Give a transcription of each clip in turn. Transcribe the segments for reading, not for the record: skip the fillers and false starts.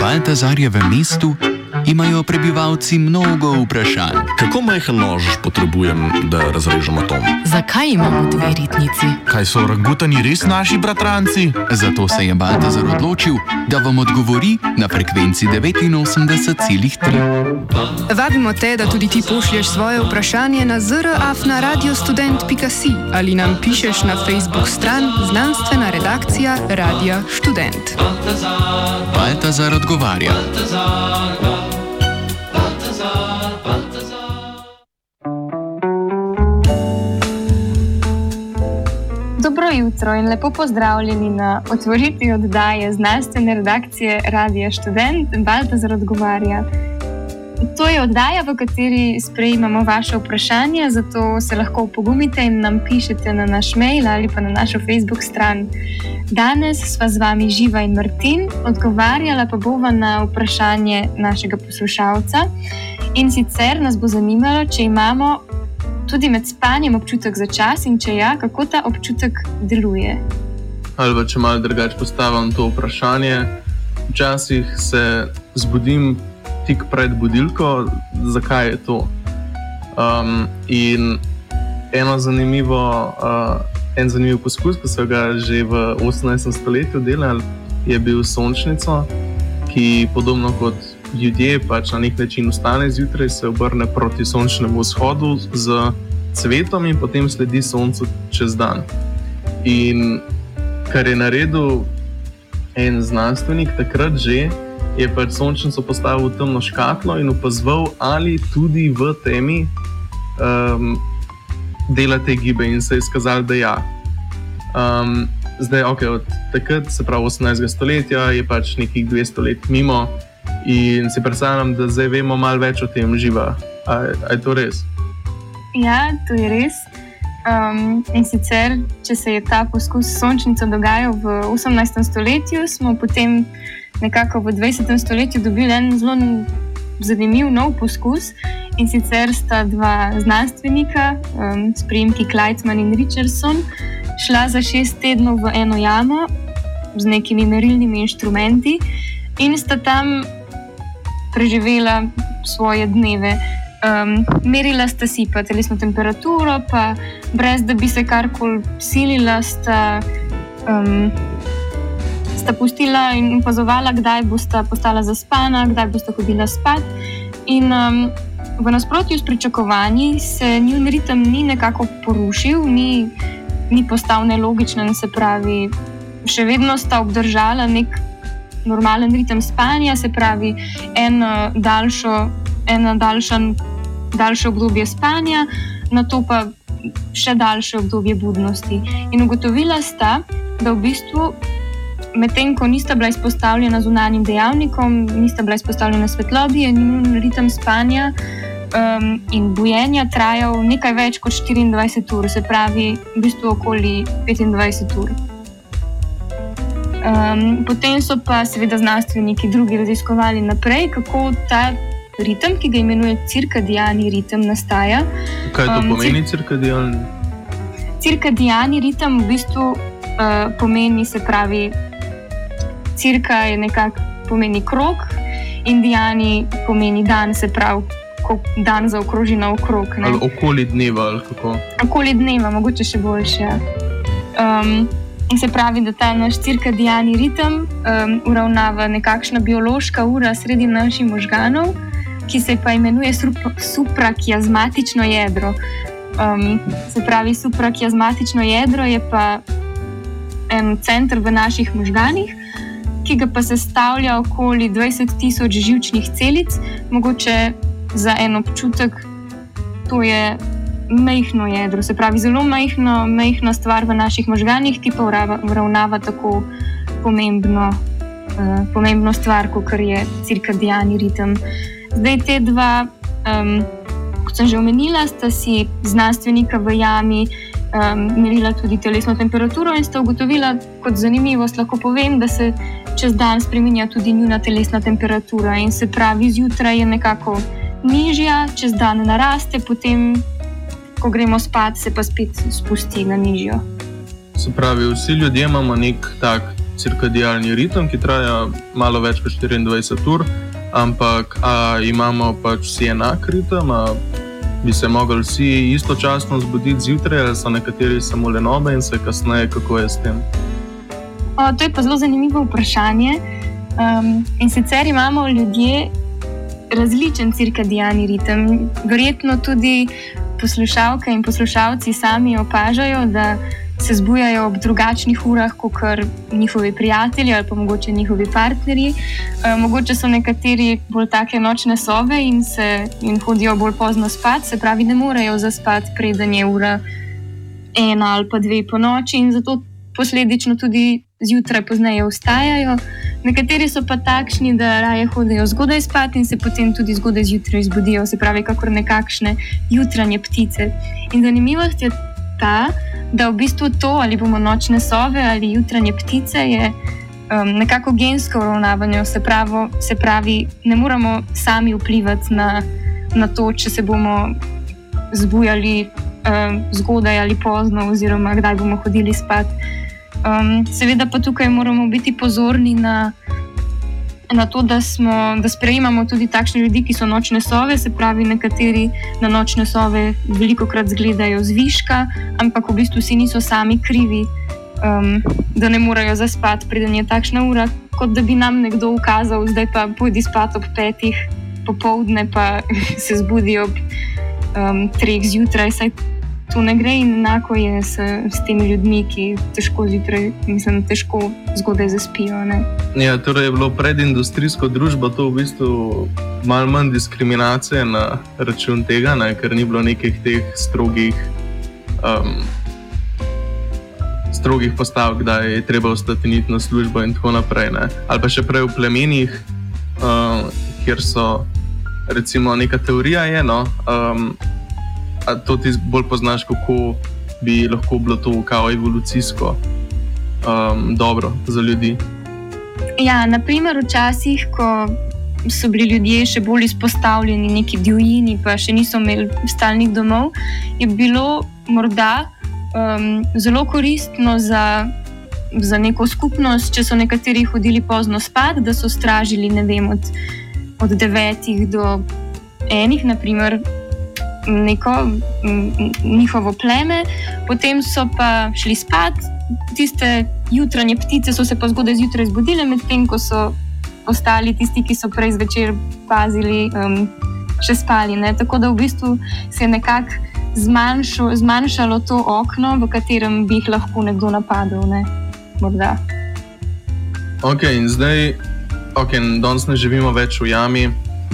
Baltazarjevem mestu imajo prebivalci mnogo vprašanj. Kako majhen nož potrebujem, da razrežem atom? Zakaj imamo dve ritnici? Kaj so orangutani res naši bratranci? Zato se je Baltazar odločil, da vam odgovori na frekvenci 89,3. Vabimo te, da tudi ti pošlješ svoje vprašanje na zr@radiostudent.si ali nam pišeš na Facebook stran Znanstvena redakcija Radia Študent. Baltazar odgovarja. Dobro jutro in lepo pozdravljeni na otvoritvi oddaje Znanstvene redakcije Radia Študent. Baltazar odgovarja. To je oddaja, v kateri sprejemamo vaše vprašanja, zato se lahko opogumite in nam pišete na naš mail ali pa na našo Facebook stran. Danes sva z vami Živa in Martin, odgovarjala pa bova na vprašanje našega poslušalca. In sicer nas bo zanimalo, če imamo tudi med spanjem občutek za čas in če ja, kako ta občutek deluje. Ali pa če malo drugače postavim to vprašanje. Včasih se zbudim tik pred budilko, zakaj je to? In en zanimiv poskus, ki so ga že v 18. stoletju delali, je bil sončnico, ki podobno kot ljudje pač na nek način vstane zjutraj, se obrne proti sončnemu vzhodu z cvetom in potem sledi soncu čez dan. In kar je naredil en znanstvenik takrat že, je pač sončnico postavil v temno škatlo in opazoval, ali tudi v temi dela te gibe, in se je izkazalo, da ja. Zdaj, od takrat, se pravi 18. stoletja, je pač nekih 200 let mimo in si predstavljam, da zdaj vemo malo več o tem. Živa. A je to res? Ja, to je res. In sicer, če se je ta poskus s sončnico dogajal v 18. stoletju, smo potem nekako v 20. stoletju dobili en zelo zanimiv nov poskus, in sicer sta dva znanstvenika, s priimki Kleitman in Richardson, šla za 6 tednov v eno jamo z nekimi merilnimi inštrumenti in sta tam preživela svoje dneve. Merila sta si pa telesno temperaturo, pa brez da bi se karkoli silila, sta pustila in opazovala, kdaj bosta postala zaspana, kdaj bosta hodila spat. In v nasprotju s pričakovanji se njun ritem ni nekako porušil, ni postal nelogičen, se pravi, še vedno sta obdržala nek normalen ritem spanja, se pravi, daljše obdobje spanja, nato pa še daljše obdobje budnosti. In ugotovila sta, da v bistvu medtem ko nista bila izpostavljena zunanjim dejavnikom, nista bila izpostavljena svetlobi, je njun ritem spanja in bujenja trajal nekaj več kot 24 ur, se pravi v bistvu okoli 25 ur. Potem so pa seveda znanstveniki drugi raziskovali naprej, kako ta ritem, ki ga imenuje cirkadiani ritem, nastaja. Kaj to pomeni cirkadiani? Cirkadiani ritem v bistvu pomeni, se pravi, cirka je nekako pomeni krog, indiani pomeni dan, se pravi, ko dan zaokroži naokrog. Ali okoli dneva, ali kako? Okoli dneva, mogoče še boljše. Ja. In se pravi, da ta naš cirkadiani ritem uravnava nekakšna biološka ura sredi naših možganov, ki se pa imenuje suprakiazmatično jedro. Se pravi, suprakiazmatično jedro je pa en center v naših možganih, ki ga pa sestavlja okoli 20.000 živčnih celic, mogoče za en občutek, to je majhno jedro, se pravi zelo majhna stvar v naših možganih, ki pa uravnava tako pomembno stvar, kot je cirkadiani ritem. Zdaj te dva, kot sem že omenila, sta si znanstvenika v jami merila tudi telesno temperaturo in sta ugotovila, kot zanimivost lahko povem, da se čez dan spreminja tudi njuna telesna temperatura in se pravi, zjutraj je nekako nižja, čez dan naraste, potem, ko gremo spat, se pa spet spusti na nižjo. Se pravi, vsi ljudje imamo nek tak cirkadialni ritem, ki traja malo več kot 24 ur, ampak imamo pač vsi enak ritem, bi se mogli vsi istočasno zbuditi zjutraj, ali so nekateri samo lenobe in se kasneje, kako je s tem? To je pa zelo zanimivo vprašanje. In sicer imamo ljudje različen cirkadiani ritem. Verjetno tudi poslušalke in poslušalci sami opažajo, da se zbujajo ob drugačnih urah kot njihovi prijatelji ali pa mogoče njihovi partnerji. Mogoče so nekateri bolj take nočne sove in hodijo bolj pozno spat, se pravi, ne morejo zaspati, preden je ura 1 ali pa 2 po noči in zato posledično tudi zjutraj pozneje vstajajo. Nekateri so pa takšni, da raje hodijo zgodaj spat in se potem tudi zgodaj zjutraj zbudijo, se pravi, kakor nekakšne jutranje ptice. In zanimivost je ta, da v bistvu to, ali bomo nočne sove ali jutranje ptice, je nekako gensko uravnavanje, se pravi, ne moramo sami vplivati na to, če se bomo zbujali zgodaj ali pozno oziroma kdaj bomo hodili spat. Seveda pa tukaj moramo biti pozorni na to, da sprejemamo tudi takšne ljudi, ki so nočne sove, se pravi, nekateri na nočne sove velikokrat zgledajo zviška, ampak v bistvu si niso sami krivi, da ne morejo zaspati, preden je takšna ura, kot da bi nam nekdo ukazal, zdaj pa pojdi spat ob 5 popoldne, pa se zbudi ob 3 zjutraj, saj to ne gre in enako je s temi ljudmi, ki težko zgodaj zaspijo. Ne? Ja, torej je bilo pred industrijsko družbo to v bistvu malo manj diskriminacije na račun tega, ne? Ker ni bilo nekih teh strogih postavk, da je treba ostati niti na službo in tako naprej. Ne? Ali pa še prej v plemenih, kjer so, recimo, neka teorija je, a to ti bolj poznaš, kako bi lahko bilo to kao evolucijsko dobro za ljudi? Ja, naprimer včasih, ko so bili ljudje še bolj izpostavljeni neki divjini, pa še niso imeli stalnih domov, je bilo morda zelo koristno za neko skupnost, če so nekateri hodili pozno spat, da so stražili, ne vem, od 9 do 1, naprimer, neko njihovo pleme, potem so pa šli spat, tiste jutranje ptice so se pa zgodaj zjutraj zbudile, medtem ko so ostali tisti, ki so prej zvečer pazili, še spali. Ne? Tako da v bistvu se je nekako zmanjšalo to okno, v katerem bi jih lahko nekdo napadel. Ne? Morda. Ok, in zdaj, danes ne živimo več v jami.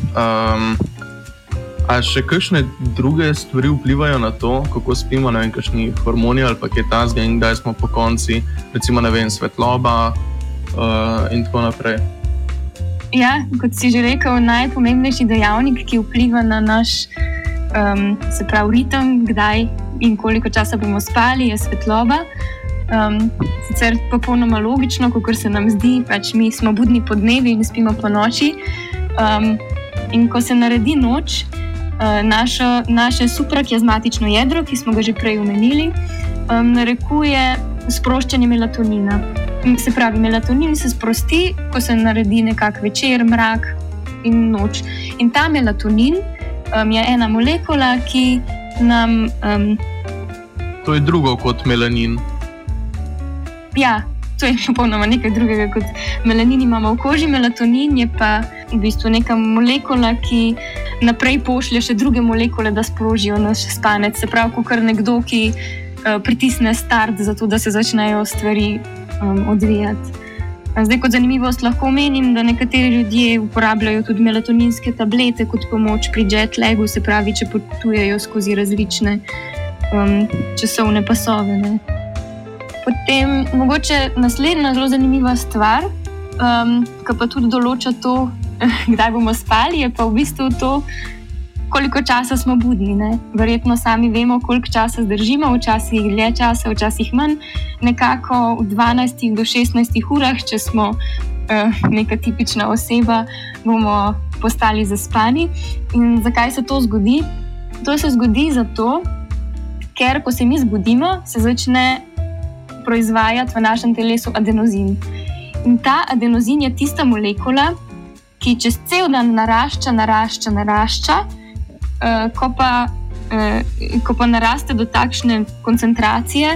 A še kakšne druge stvari vplivajo na to, kako spimo, ne vem, kakšni hormoni ali pa kaj tasga in kdaj smo po konci, recimo, ne vem, svetloba in tako naprej? Ja, kot si že rekel, najpomembnejši dejavnik, ki vpliva na naš se pravi ritem, kdaj in koliko časa bomo spali, je svetloba. Sicer popolnoma logično, kakor se nam zdi, pač mi smo budni po dnevi in spimo po noči. In ko se naredi noč, naše suprakiazmatično jedro, ki smo ga že prej omenili, narekuje sproščanje melatonina. Se pravi, melatonin se sprosti, ko se naredi nekak večer, mrak in noč. In ta melatonin je ena molekula, ki nam... To je drugo kot melanin. Ja, to je popolnoma nekaj drugega kot melanin imamo v koži. Melatonin je pa v bistvu neka molekula, ki naprej pošlje še druge molekule, da sprožijo naš spanec. Se pravi, kot nekdo, ki pritisne start, zato da se začnejo stvari odvijati. Zdaj, kot zanimivost lahko omenim, da nekateri ljudje uporabljajo tudi melatoninske tablete kot pomoč pri jet lagu, se pravi, če potujejo skozi različne časovne pasove. Ne. Potem mogoče naslednja zelo zanimiva stvar, ki pa tudi določa to, kdaj bomo spali, je pa v bistvu to, koliko časa smo budni. Ne? Verjetno sami vemo, koliko časa zdržimo, včasih dlje časa, včasih manj. Nekako v 12 do 16 urah, če smo neka tipična oseba, bomo postali zaspani. In zakaj se to zgodi? To se zgodi zato, ker ko se mi zbudimo, se začne proizvajati v našem telesu adenozin. In ta adenozin je tista molekula, ki čez cel dan narašča, ko pa naraste do takšne koncentracije,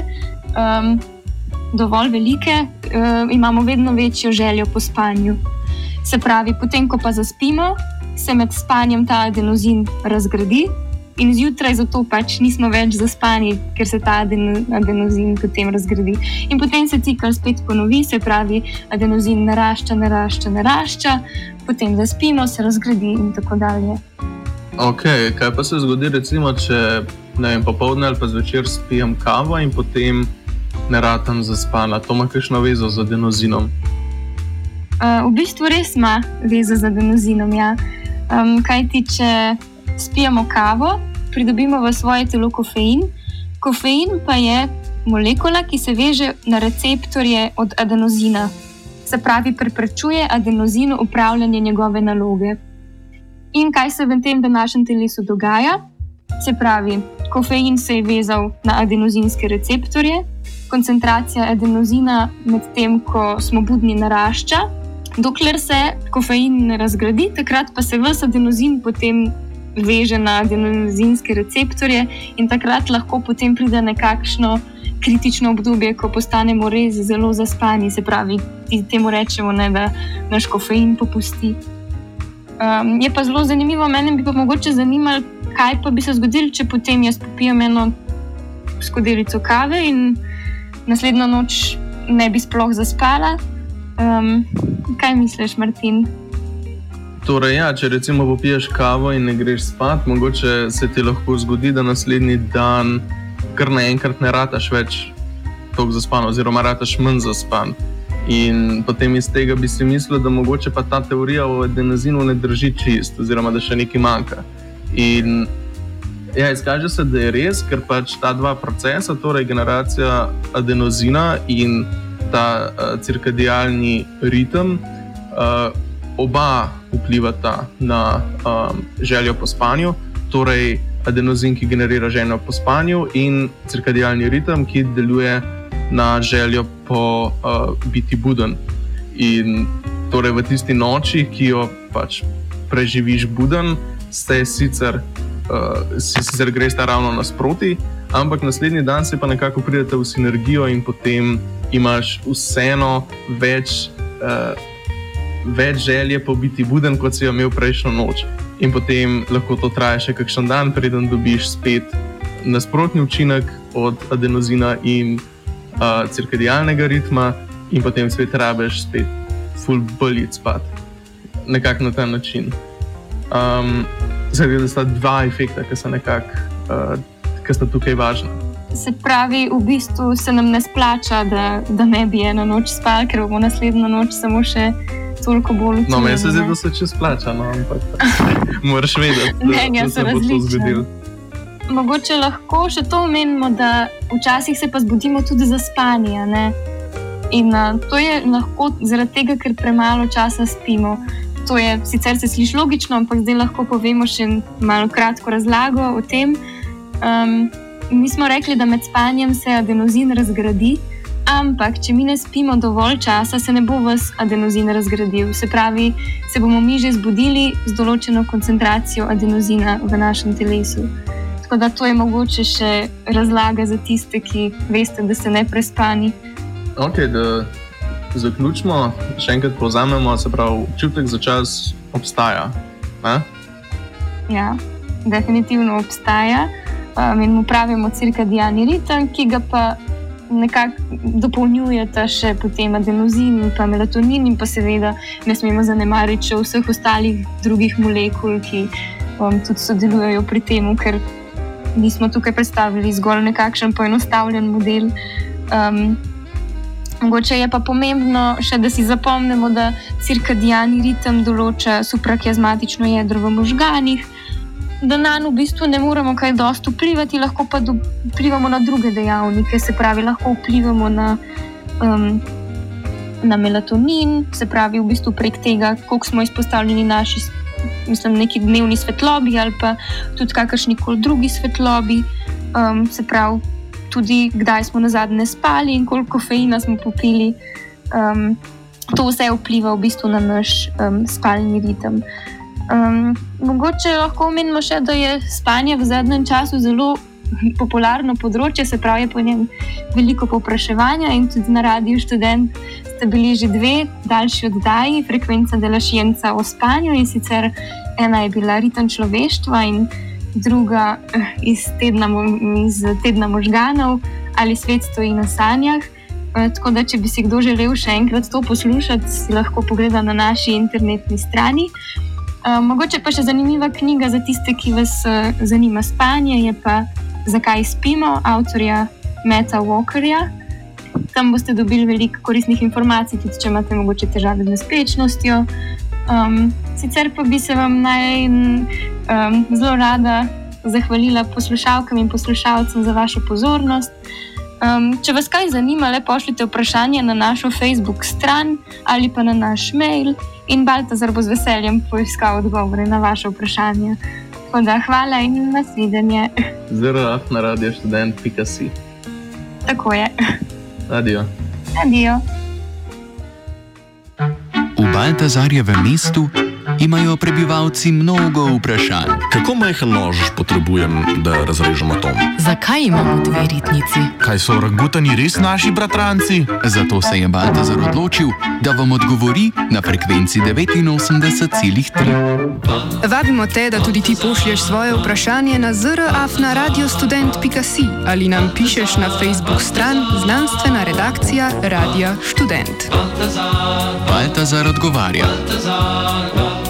dovolj velike, imamo vedno večjo željo po spanju. Se pravi, potem, ko pa zaspimo, se med spanjem ta adenozin razgradi in zjutraj zato pač nismo več zaspani, ker se ta adenozin potem razgradi. In potem se cikel spet ponovi, se pravi, adenozin narašča, potem zaspimo, se razgradi in tako dalje. Ok, kaj pa se zgodi recimo, če popoldne ali pa zvečer spijem kavo in potem ne ratam zaspana? To ima kakšno vezo z adenozinom? V bistvu res ima vezo z adenozinom, ja. Kajti, če spijemo kavo, pridobimo v svoje telo kofein. Kofein pa je molekula, ki se veže na receptorje od adenozina. Se pravi, preprečuje adenozinu upravljanje njegove naloge. In kaj se v tem današnjem telesu dogaja? Se pravi, kofein se je vezal na adenozinske receptorje, koncentracija adenozina med tem, ko smo budni, narašča, dokler se kofein ne razgradi, takrat pa se ves adenozin potem veže na adenozinske receptorje in takrat lahko potem pride nekakšno kritično obdobje, ko postanemo res zelo zaspani, se pravi, temu rečemo, da naš kofein popusti. Je pa zelo zanimivo, mene bi pa mogoče zanimalo, kaj pa bi se zgodilo, če potem jaz popijem eno skodelico kave in naslednjo noč ne bi sploh zaspala. Kaj misliš, Martin? Torej, ja, če recimo popiješ kavo in ne greš spat, mogoče se ti lahko zgodi, da naslednji dan kar naenkrat ne rataš več toliko zaspan, oziroma rataš manj zaspan. In potem iz tega bi si mislil, da mogoče pa ta teorija o adenozinu ne drži čist, oziroma da še nekaj manjka. In ja, izkaže se, da je res, ker pač ta dva procesa, torej generacija adenozina in ta cirkadialni ritem, oba vplivata na željo po spanju, torej adenozin, ki generira željo po spanju, in cirkadialni ritem, ki deluje na željo po biti buden. In torej v tisti noči, ki jo pač preživiš buden, sicer gresta ravno nasproti, ampak naslednji dan se pa nekako pridete v sinergijo in potem imaš vseeno več želje po biti buden, kot si jo imel prejšnjo noč. In potem lahko to traja še kakšen dan, preden dobiš spet nasprotni učinek od adenozina in cirkadialnega ritma in potem spet rabiš spet full bolj spat. Nekako na ta način. Zdaj, da sta dva efekta, ki sta tukaj važna. Se pravi, v bistvu se nam ne splača, da ne bi eno noč spali, ker bomo naslednjo noč samo še toliko bolj utrujeni. No, meni se zdi, da se če splača, ampak moraš vedeti, da se bo to zgodilo. Mogoče lahko še to omenimo, da včasih se pa zbudimo tudi zaspani, a ne? In to je lahko zaradi tega, ker premalo časa spimo. To je, sicer se sliši logično, ampak zdaj lahko povemo še malo kratko razlago o tem. Mi smo rekli, da med spanjem se adenozin razgradi, ampak če mi ne spimo dovolj časa, se ne bo ves adenozin razgradil. Se pravi, se bomo mi že zbudili z določeno koncentracijo adenozina v našem telesu. Tako da to je mogoče še razlaga za tiste, ki veste, da ste neprespani. Ok, da zaključimo, še enkrat povzamemo, se pravi, občutek za čas obstaja. Ne? Ja, definitivno obstaja. In mu pravimo cirkadialni ritem, ki ga pa nekako dopolnjujeta še potem adenozin in pa melatonin in pa seveda ne smemo zanemariti še vseh ostalih drugih molekul, ki tudi sodelujejo pri tem, ker nismo tukaj predstavili zgolj nekakšen poenostavljen model. Mogoče je pa pomembno še, da si zapomnimo, da cirkadialni ritem določa suprakiazmatično jedro v možganih, da nanj v bistvu ne moremo kaj dosti vplivati, lahko pa vplivamo na druge dejavnike, se pravi, lahko vplivamo na melatonin, se pravi, v bistvu prek tega, koliko smo izpostavljeni naši, neki dnevni svetlobi ali pa tudi kakršnikoli drugi svetlobi, se pravi, tudi kdaj smo nazadnje spali in koliko kofeina smo popili. to vse vpliva v bistvu na naš spalni ritem. Mogoče lahko omenimo še, da je spanje v zadnjem času zelo popularno področje, se pravi, je po njem veliko povpraševanja in tudi na Radiu Študent sta bili že 2 daljši oddaji, Frekvenca de la Scienza o spanju, in sicer ena je bila Ritem človeštva in druga iz tedna možganov, ali svet stoji na sanjah. Tako da, če bi si kdo želel še enkrat to poslušati, si lahko pogleda na naši internetni strani. Mogoče pa še zanimiva knjiga za tiste, ki vas zanima spanje, je pa Zakaj spimo, avtorja Matta Walkerja. Tam boste dobili veliko koristnih informacij, tudi če imate mogoče težave z nespečnostjo. Sicer pa bi se vam zelo rada zahvalila poslušalkam in poslušalcem za vašo pozornost. Če vas kaj zanima, le pošljite vprašanje na našo Facebook stran ali pa na naš mail in Baltazar bo z veseljem poiskal odgovore na vaše vprašanje. Tako da hvala in nasvidenje. zr@radioštudent.si. Tako je. Adijo. Adijo. V Baltazarjevem mestu imajo prebivalci mnogo vprašanj. Kako majhen nož potrebujem, da razrežem atom? Zakaj imamo 2 ritnici? Kaj so orangutani res naši bratranci? Zato se je Baltazar odločil, da vam odgovori na frekvenci 89,3. Vabimo te, da tudi ti pošlješ svoje vprašanje na zr@radiostudent.si ali nam pišeš na Facebook stran Znanstvena redakcija Radia Študent. Baltazar odgovarja.